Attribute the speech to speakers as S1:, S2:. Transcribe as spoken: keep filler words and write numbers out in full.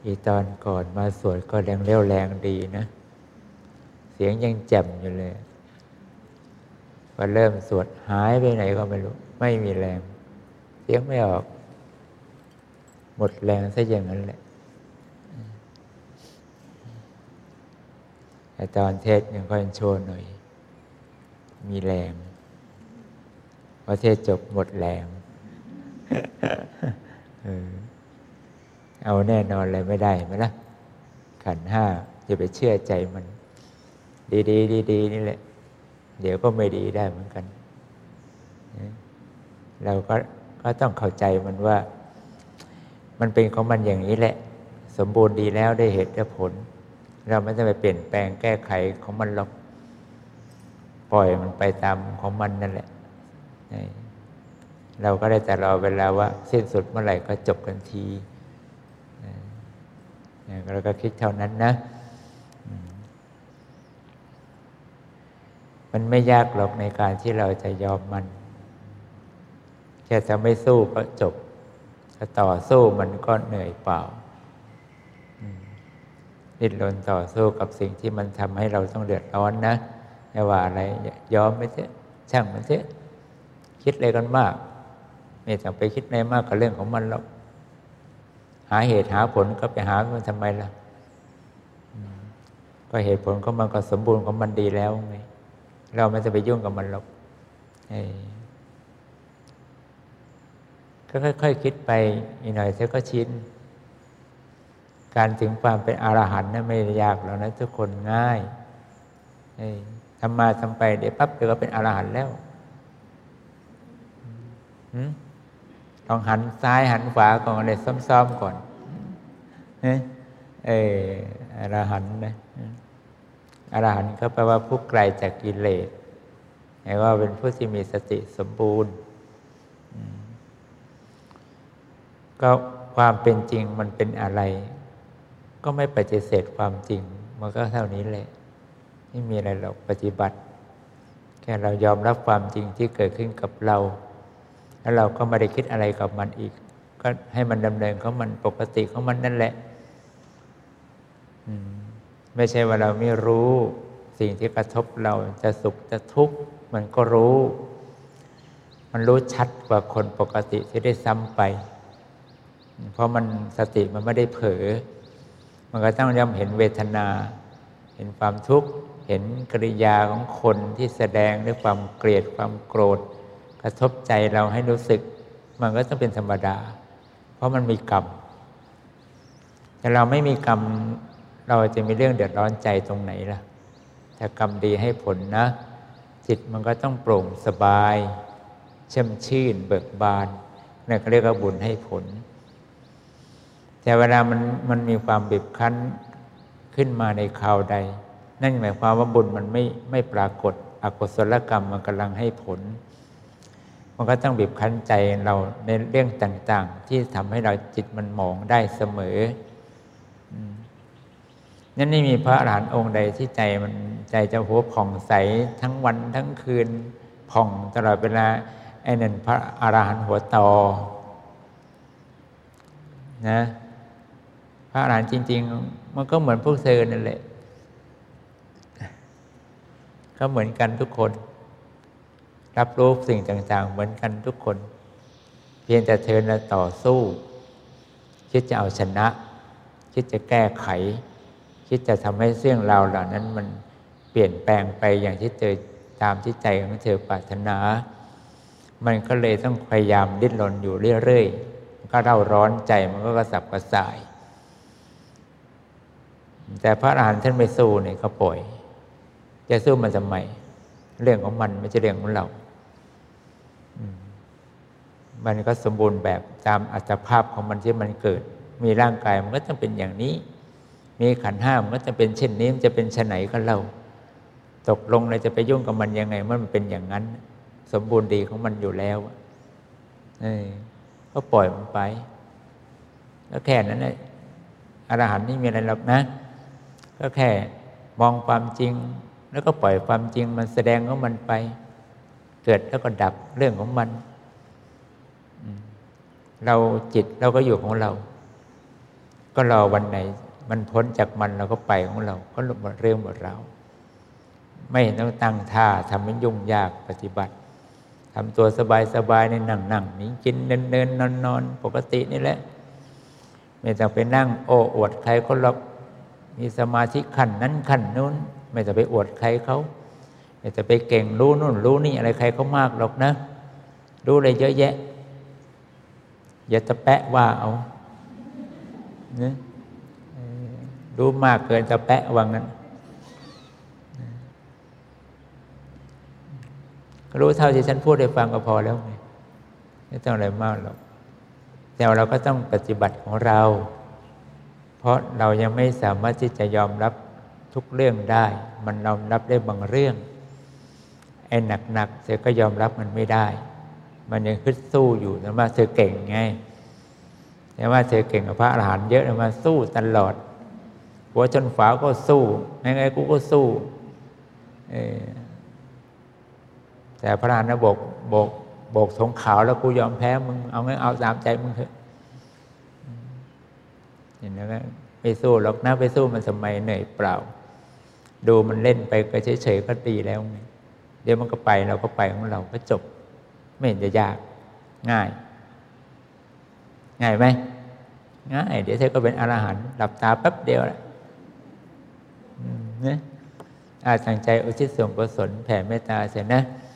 S1: อีตอนก่อนมาสวดก็แรงเรี่ยวแรงดีนะเสียงยังแจ่มอยู่เลยพอเริ่มสวดหายไปไหนก็ไม่รู้ไม่มีแรงเสียงไม่ออกหมดแรงซะอย่างนั้นแหละแต่ตอนเทศยังค่อยโชว์หน่อยมีแรงพอเทศจบหมดแรงเออเอาแน่นอนเลยไม่ได้ไหมล่ะขันธ์ห้าอย่าไปเชื่อใจมันดีๆดีๆนี่แหละเดี๋ยวก็ไม่ดีได้เหมือนกันเราก็ก็ต้องเข้าใจมันว่ามันเป็นของมันอย่างนี้แหละสมบูรณ์ดีแล้วได้เหตุได้ผลเราไม่ต้องไปเปลี่ยนแปลงแก้ไขของมันหรอกปล่อยมันไปตามของมันนั่นแหละเราก็ได้แต่รอเวลาว่าสิ้นสุดเมื่อไหร่ก็จบกันทีเราก็คิดเท่านั้นนะมันไม่ยากหรอกในการที่เราจะยอมมันแค่จะไม่สู้ก็จบถ้าต่อสู้มันก็เหนื่อยเปล่าดิ้นรนต่อสู้กับสิ่งที่มันทำให้เราต้องเดือดร้อนนะไม่ว่าอะไรยอมไปเถอะช่างมันเถอะคิดอะไรกันมากไม่ต้องไปคิดอะไรมากกับเรื่องของมันหรอกหาเหตุหาผลก็ไปหามันทำไมล่ะก็เหตุผลของมันก็สมบูรณ์ของมันดีแล้วไงเราไม่จะไปยุ่งกับมันหรอกก็ค่อยๆ ค, คิดไปอีกหน่อยเธอก็ชินการถึงความเป็นอรหันต์นั้นไม่ยากหรอกนะทุกคนง่ายทำมาทำไปเดี๋ยวปั๊บเดี๋ยวก็เป็นอรหันต์แล้วลองหันซ้ายหันขวาก่อนเลยซ้อมๆก่อนเอออรหันต์นะอรหันต์ก็แปลว่าผู้ไกลจากกิเลสหมายว่าเป็นผู้ที่มีสติสมบูรณ์ก็ความเป็นจริงมันเป็นอะไรก็ไม่ปฏิเสธความจริงมันก็เท่านี้แหละไม่มีอะไรหรอกปฏิบัติแค่เรายอมรับความจริงที่เกิดขึ้นกับเราแล้วเราก็ไม่ได้คิดอะไรกับมันอีกก็ให้มันดำเนินของมันปกติของมันนั่นแหละไม่ใช่ว่าเราไม่รู้สิ่งที่กระทบเราจะสุขจะทุกข์มันก็รู้มันรู้ชัดกว่าคนปกติที่ได้ซ้ำไปเพราะมันสติมันไม่ได้เผลอมันก็ต้องย่อมเห็นเวทนาเห็นความทุกข์เห็นกริยาของคนที่แสดงด้วยความเกลียดความโกรธกระทบใจเราให้รู้สึกมันก็ต้องเป็นธรรมดาเพราะมันมีกรรมแต่เราไม่มีกรรมเราจะมีเรื่องเดือดร้อนใจตรงไหนล่ะถ้ากรรมดีให้ผลนะจิตมันก็ต้องโปร่งสบายแช่มชื่นเบิกบานนั่นก็เรียกว่าบุญให้ผลแต่เวลามันมันมีความบีบคั้นขึ้นมาในคราวใดนั่นหมายความว่าบุญมันไม่ไม่ปรากฏอกุศลกรรมมันกำลังให้ผลมันก็ต้องบีบคั้นใจเราในเรื่องต่างๆที่ทำให้เราจิตมันหมองได้เสมอนั่นไม่มีพระอรหันต์องค์ใดที่ใจมันใจจะหัวผ่องใสทั้งวันทั้งคืนผ่องตลอดเวลาไอ้นั่นพระอรหันต์หัวตอนะพระอรหันต์จริงๆมันก็เหมือนพวกเธอนั่นแหละก็เหมือนกันทุกคนรับรู้สิ่งต่างๆเหมือนกันทุกคนเพียงแต่เธอน่ะต่อสู้คิดจะเอาชนะคิดจะแก้ไขคิดจะทำให้เรื่องราวเหล่านั้นมันเปลี่ยนแปลงไปอย่างที่เธอตามที่ใจของเธอปรารถนามันก็เลยต้องพยายามดิ้นรนอยู่เรื่อยๆก็เร่าร้อนใจมันก็กระสับกระส่ายแต่พระอรหันต์ท่านไม่สู้เนี่ยก็ปล่อยจะสู้มันทำไมเรื่องของมันไม่ใช่เรื่องของเรามันก็สมบูรณ์แบบตามอัตภาพของมันที่มันเกิดมีร่างกายมันก็ต้องเป็นอย่างนี้มีขันธ์ห้ามันก็จะเป็นเช่นนี้มันจะเป็นชะไหนก็เราตกลงเราจะไปยุ่งกับมันยังไงมันเป็นอย่างนั้นสมบูรณ์ดีของมันอยู่แล้วก็ปล่อยมันไปแล้วแค่นั้นแหละอรหันต์นี่มีอะไรหรอกนะก็แค่มองความจริงแล้วก็ปล่อยความจริงมันแสดงของมันไปเกิดแล้วก็ดับเรื่องของมันเราจิตเราก็อยู่ของเราก็รอวันไหนมันพ้นจากมันเราก็ไปของเราก็หมดเรื่องหมดราวไม่ต้องตั้งท่าทำให้ยุ่งยากปฏิบัติทำตัวสบายๆในนั่งนั่งนี่กินเดินเดินนอนนอนปกตินี่แหละไม่ต้องไปนั่งโอ้อวดใครเขาหรอกมีสมาธิขั้นนั้นขั้นนู้นไม่ต้องไปอวดใครเขาไม่ต้องไปเก่งรู้นู่นรู้นี่อะไรใครเขามากหรอกนะรู้อะไรเยอะแยะอย่าตะแปะว่าเอานะรู้มากเกินตะแปะว่างั้นรู้เท่าที่ฉันพูดให้ฟังก็พอแล้วไงไม่ต้องอะไรมากหรอกแต่เราก็ต้องปฏิบัติของเราเพราะเรายังไม่สามารถที่จะยอมรับทุกเรื่องได้มันยอมรับได้บางเรื่องไอ้หนักๆเธอก็ยอมรับมันไม่ได้มันยังคึดสู้อยู่แต่ว่าเธอเก่งไงแต่ว่าเธอเก่งกับพระอรหันต์เยอะเลยมาสู้ตลอดหัวจนฝาก็สู้ไงๆกูก็สู้เออแต่พระอรหันต์นะบอกบอกบอกธงขาวแล้วกูยอมแพ้มึงเอาไงเอาตามใจมึงเถอะเห็นไหมไม่สู้หรอกนะไปสู้มันทำไมเหนื่อยเปล่าดูมันเล่นไปก็เฉยๆก็ดีแล้วไงเดี๋ยวมันก็ไปเราก็ไปของเราก็จบไม่เห็นจะยากง่ายง่ายไหมง่ายเดี๋ยวเธอก็เป็นอรหันต์หลับตาแป๊บเดียวแหละเนี่ยอาตั้งใจอุทิศส่วนกุศลแผ่เมตตาเสร็จนะ